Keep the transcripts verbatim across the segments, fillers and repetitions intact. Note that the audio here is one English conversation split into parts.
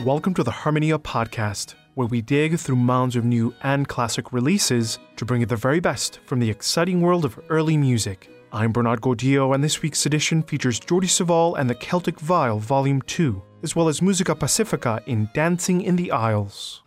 Welcome to the Harmonia podcast, where we dig through mounds of new and classic releases to bring you the very best from the exciting world of early music. I'm Bernard Gaudio, and this week's edition features Jordi Savall and the Celtic Vial Volume two, as well as Musica Pacifica in Dancing in the Aisles.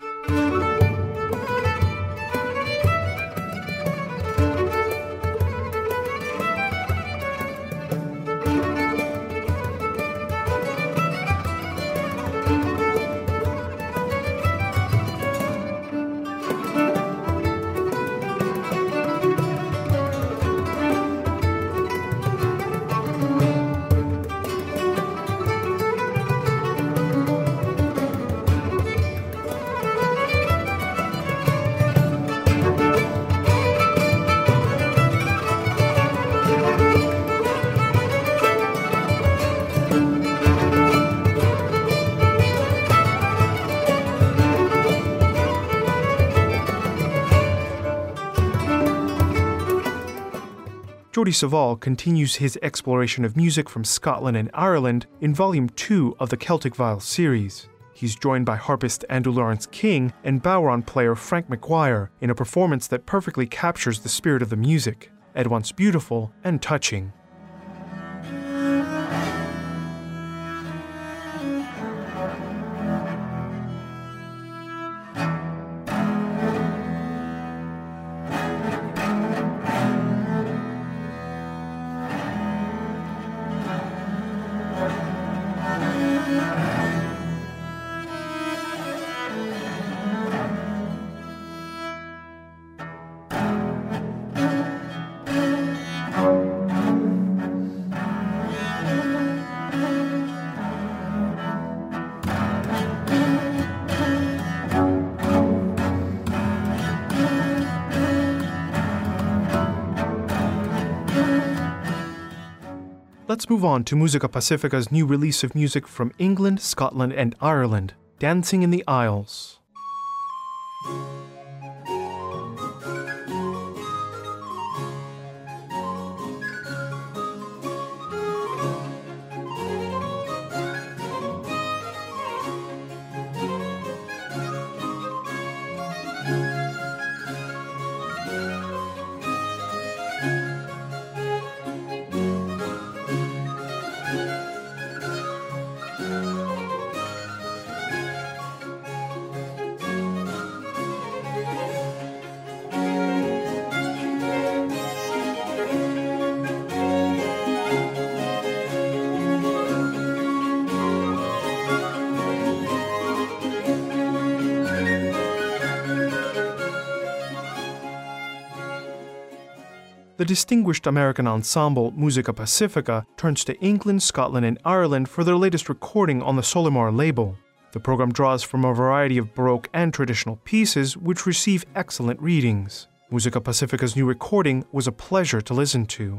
Jordi Savall continues his exploration of music from Scotland and Ireland in Volume two of the Celtic Vial series. He's joined by harpist Andrew Lawrence King and bodhrán player Frank McGuire in a performance that perfectly captures the spirit of the music, at once beautiful and touching. Let's move on to Musica Pacifica's new release of music from England, Scotland, and Ireland, Dancing in the Aisles. The distinguished American ensemble Musica Pacifica turns to England, Scotland, and Ireland for their latest recording on the Solimar label. The program draws from a variety of Baroque and traditional pieces which receive excellent readings. Musica Pacifica's new recording was a pleasure to listen to.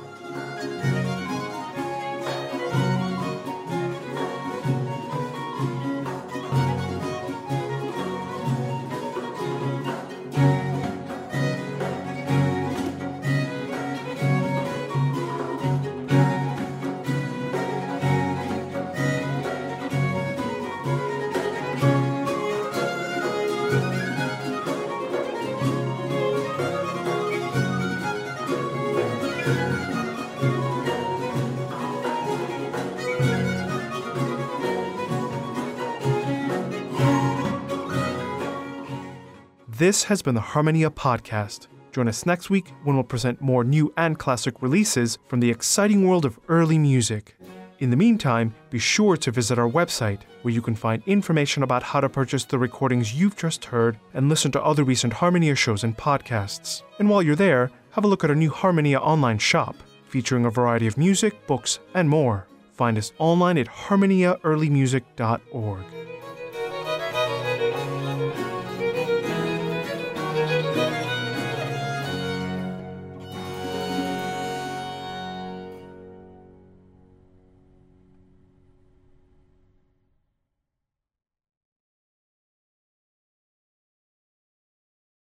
This has been the Harmonia podcast. Join us next week when we'll present more new and classic releases from the exciting world of early music. In the meantime, be sure to visit our website, where you can find information about how to purchase the recordings you've just heard and listen to other recent Harmonia shows and podcasts. And while you're there, have a look at our new Harmonia online shop, featuring a variety of music, books, and more. Find us online at harmonia early music dot org.